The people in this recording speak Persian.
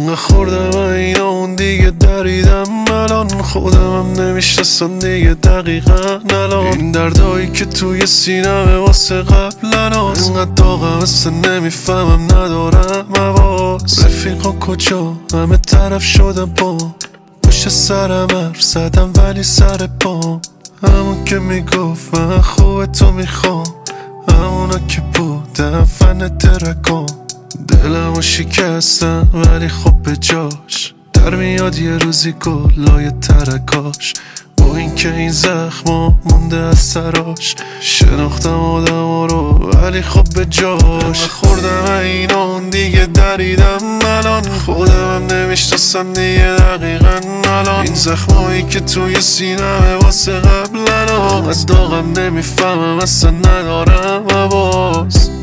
انقدر خوردم اینا اون دیگه دریدم الان خودمم نمیشناسم دیگه دقیقا الان این دردایی که توی سینمه واسه قبلنا انقدر داغم اصلا نمیفهمم ندارم حواس رفیقا کجا همه طرف شدم با پشت سرم حرف زدم ولی سر پام همون که میگفت من خوب تو میخوام همونا که بودم فن ترکام دلمو شکستم ولی خب به جاش در میاد یه روزی گلای ترکاش با این که این زخما مونده از سراش شناختم آدم رو ولی خب به جاش خوردم اینا اون دیگه دریدم الان خودمم نمیشناسم دیگه دقیقا الان این زخمایی که توی سینمه واسه قبلنا از داغم نمیفهمم اصلا ندارم حواس